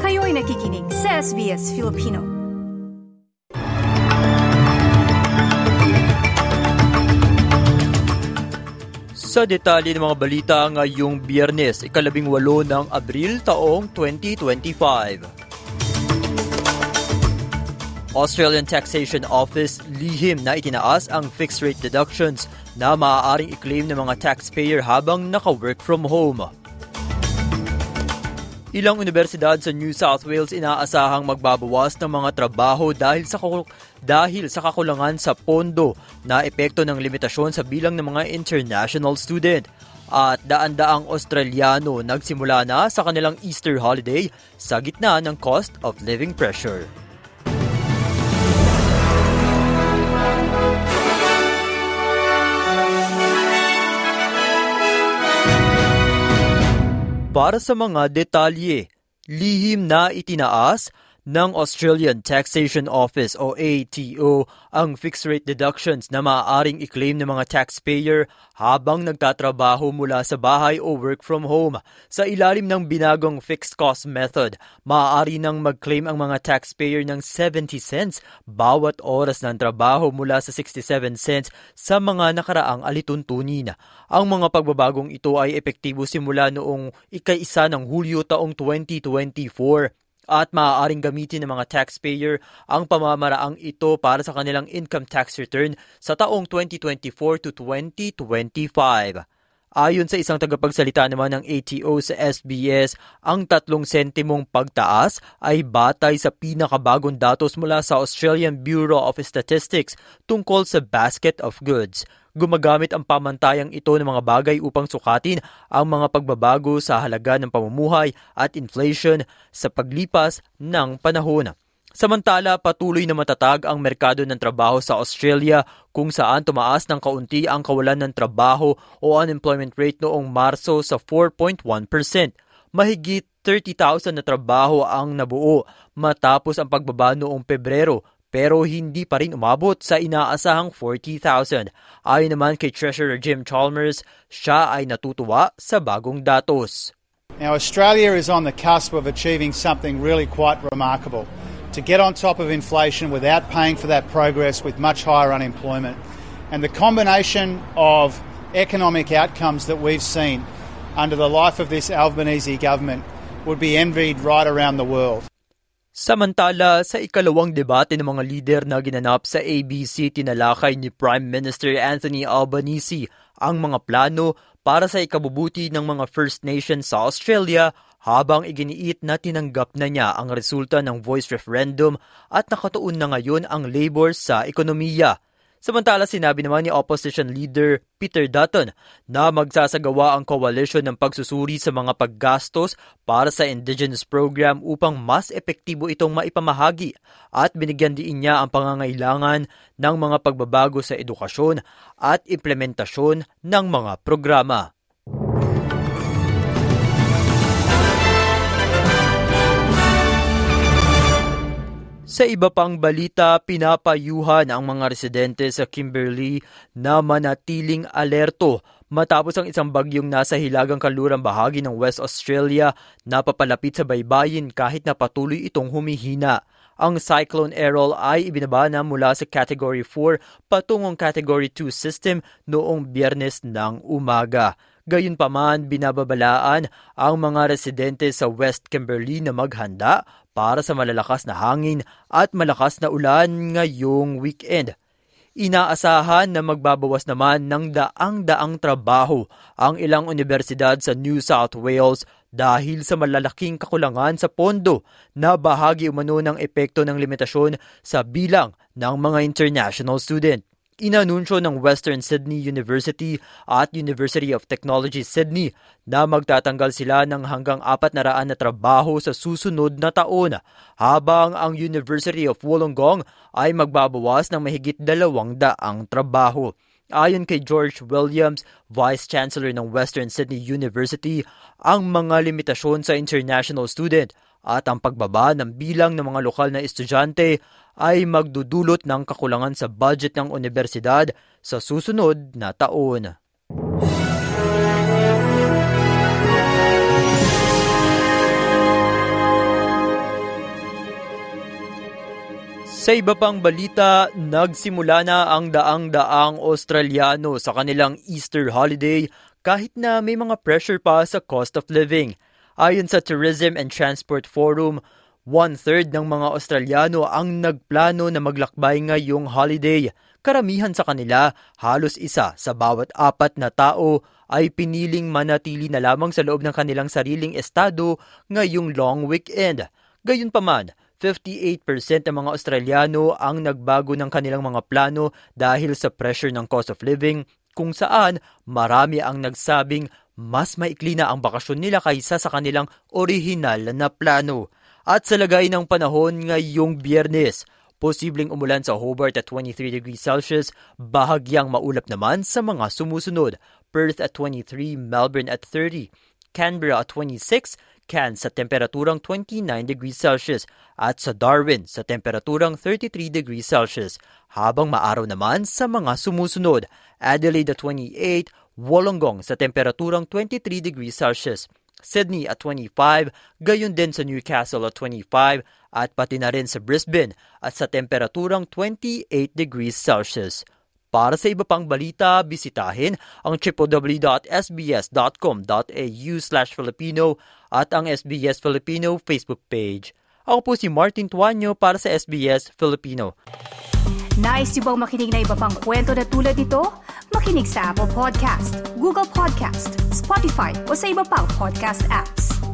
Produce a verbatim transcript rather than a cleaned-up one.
Kayo'y nakikinig sa S B S Filipino. Sa detalye ng mga balita ngayong Biyernes, ikalabing walo ng Abril taong twenty twenty-five. Australian Taxation Office lihim na itinaas ang fixed rate deductions na maaaring i-claim ng mga taxpayer habang naka-work from home. Ilang universidad sa New South Wales inaasahang magbabawas ng mga trabaho dahil sa dahil sa kakulangan sa pondo na epekto ng limitasyon sa bilang ng mga international student. At daan-daang Australiano nagsimula na sa kanilang Easter holiday sa gitna ng cost of living pressure. Para sa mga detalye, lihim na itinaas ng Australian Taxation Office o A T O ang fixed rate deductions na maaaring i-claim ng mga taxpayer habang nagtatrabaho mula sa bahay o work from home. Sa ilalim ng binagong fixed cost method, maaari nang mag-claim ang mga taxpayer ng seventy cents bawat oras ng trabaho mula sa sixty-seven cents sa mga nakaraang alituntunin. Ang mga pagbabagong ito ay epektibo simula noong ika-isa ng Hulyo taong twenty twenty-four. At maaaring gamitin ng mga taxpayer ang pamamaraang ito para sa kanilang income tax return sa taong twenty twenty-four to twenty twenty-five. Ayon sa isang tagapagsalita naman ng A T O sa S B S, ang tatlong sentimong pagtaas ay batay sa pinakabagong datos mula sa Australian Bureau of Statistics tungkol sa basket of goods. Gumagamit ang pamantayang ito ng mga bagay upang sukatin ang mga pagbabago sa halaga ng pamumuhay at inflation sa paglipas ng panahon. Samantala, patuloy na matatag ang merkado ng trabaho sa Australia kung saan tumaas ng kaunti ang kawalan ng trabaho o unemployment rate noong Marso sa four point one percent. Mahigit thirty thousand na trabaho ang nabuo matapos ang pagbaba noong Pebrero, pero hindi pa rin umabot sa inaasahang forty thousand. Ayon naman kay Treasurer Jim Chalmers, siya ay natutuwa sa bagong datos. Now Australia is on the cusp of achieving something really quite remarkable. To get on top of inflation without paying for that progress with much higher unemployment. And the combination of economic outcomes that we've seen under the life of this Albanese government would be envied right around the world. Samantala, sa ikalawang debate ng mga lider na ginanap sa A B C, tinalakay ni Prime Minister Anthony Albanese ang mga plano para sa ikabubuti ng mga First Nations sa Australia habang iginiit na tinanggap na niya ang resulta ng voice referendum at nakatuon na ngayon ang Labor sa ekonomiya. Samantala, sinabi naman ni Opposition Leader Peter Dutton na magsasagawa ang coalition ng pagsusuri sa mga paggastos para sa Indigenous program upang mas epektibo itong maipamahagi at binigyan din niya ang pangangailangan ng mga pagbabago sa edukasyon at implementasyon ng mga programa. Sa iba pang balita, pinapayuhan ang mga residente sa Kimberley na manatiling alerto matapos ang isang bagyong nasa hilagang kanlurang bahagi ng West Australia na papalapit sa baybayin kahit na patuloy itong humihina. Ang Cyclone Errol ay ibinaba na mula sa Category four patungong Category two system noong Biyernes ng umaga. Gayunpaman, binababalaan ang mga residente sa West Kimberley na maghanda para sa malalakas na hangin at malakas na ulan ngayong weekend. Inaasahan na magbabawas naman ng daang-daang trabaho ang ilang universidad sa New South Wales dahil sa malalaking kakulangan sa pondo na bahagi umano ng epekto ng limitasyon sa bilang ng mga international student. Inanunsyo ng Western Sydney University at University of Technology Sydney na magtatanggal sila ng hanggang apat na raan na trabaho sa susunod na taon, habang ang University of Wollongong ay magbabawas ng mahigit dalawang daang trabaho. Ayon kay George Williams, Vice Chancellor ng Western Sydney University, ang mga limitasyon sa international student at ang pagbaba ng bilang ng mga lokal na estudyante ay magdudulot ng kakulangan sa budget ng universidad sa susunod na taon. Sa iba pang balita, nagsimula na ang daang-daang Australiano sa kanilang Easter holiday kahit na may mga pressure pa sa cost of living. Ayon sa Tourism and Transport Forum, one-third ng mga Australiano ang nagplano na maglakbay ngayong holiday. Karamihan sa kanila, halos isa sa bawat apat na tao ay piniling manatili na lamang sa loob ng kanilang sariling estado ngayong long weekend. Gayunpaman, fifty-eight percent ng mga Australiano ang nagbago ng kanilang mga plano dahil sa pressure ng cost of living, kung saan marami ang nagsabing mas maikli na ang bakasyon nila kaysa sa kanilang orihinal na plano. At sa lagay ng panahon ngayong Biyernes, posibleng umulan sa Hobart at twenty-three degrees Celsius, bahagyang maulap naman sa mga sumusunod. Perth at twenty-three, Melbourne at thirty, Canberra at twenty-six, Cairns sa temperaturang twenty-nine degrees Celsius at sa Darwin sa temperaturang thirty-three degrees Celsius. Habang maaraw naman sa mga sumusunod, Adelaide at twenty-eight, Wollongong sa temperaturang twenty-three degrees Celsius, Sydney at twenty-five, gayon din sa Newcastle at twenty-five at pati na rin sa Brisbane at sa temperaturang twenty-eight degrees Celsius. Para sa iba pang balita, bisitahin ang w w w dot s b s dot com dot a u slash Filipino at ang S B S Filipino Facebook page. Ako po si Martin Tuanyo para sa S B S Filipino. Nice yung bang makinig na iba pang kwento na tulad ito? Makinig sa Apple Podcast, Google Podcast, Spotify o sa iba pang podcast apps.